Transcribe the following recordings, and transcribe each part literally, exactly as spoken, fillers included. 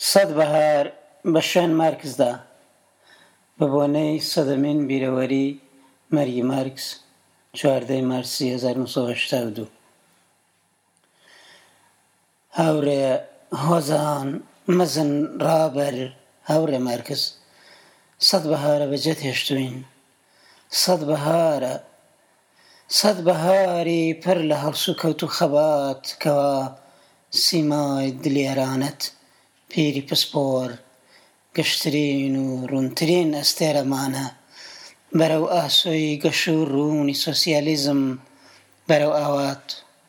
سەد بەهار بە شوێن مارکسدا بە بۆنەی سەدەمین بیرەوەری مەرگی مارکس چواردەی مارسی هەزار و نۆ سەد و هەشتا و دوو. هاورێ هۆزان مەزن ڕابەر هاورێ مارکس سەد بەهارە بەجێت هێشتووین، سەد بەهارە سەد بەهاری پڕ لە هەڵس و کەوت و خەبات کەوا سیمای دلێرانت پیری پسپۆر گەشترین و ڕوونترین ئەستێرەمانە بەرەو ئاسۆی گەش و ڕوونی سۆسیالیزم بەرەو ئاوات.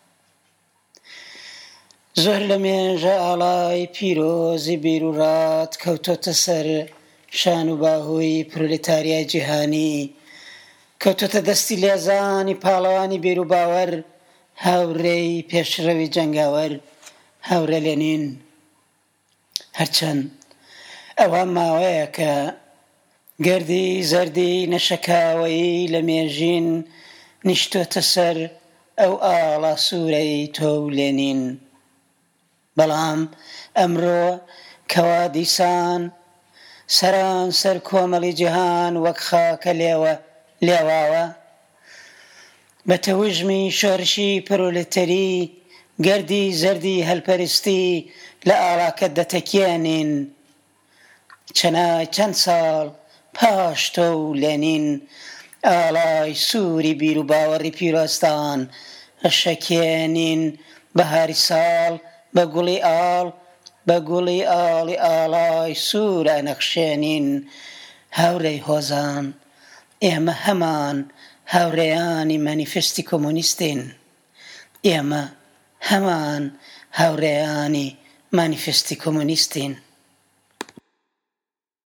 زۆر لە مێژە ئاڵای پیرۆزی بیر و ڕات کەوتۆتە سەر شان و باهووی پرۆلێتاریای جیهانی، کەوتۆتە دەستی لێزانی پاڵەوانی بیر و باوەڕ، هاوڕێی پێشڕەوی جەنگاوەر هاورە لێنین. هەرچەند ئەوە ماوەیە کە گەردی زەردی نەشەکاوەیی لە مێژین نیشتۆتە سەر ئەو ئاڵا سوورەی تۆ و لێنین، بەڵام ئەمڕۆ کەوا دیسان سەران سەر کۆمەڵی جیهان وەک خاکە لێوە لێواوە، بە تەوژمی شۆڕشی پرۆلێتەری گەردی زەردی هەلپەرستی لە ئاڵاکە دەتەکێنین. چەنای چەند ساڵ پاش تۆ و لێنین ئاڵای سووری بیر و باوەڕی پیرۆستان ئەشەکێنین، بەهاری ساڵ بە گوڵی ئاڵ بە گوڵی ئاڵی ئاڵای سوور ئەنەخشێنین. هاورەی هۆزان ئێمە هەمان هاوڕێیانی مانیفێستی کۆمۆنیستین، ئێمە هەمان هاوڕێیانی مانیفێستی کۆمۆنیستین.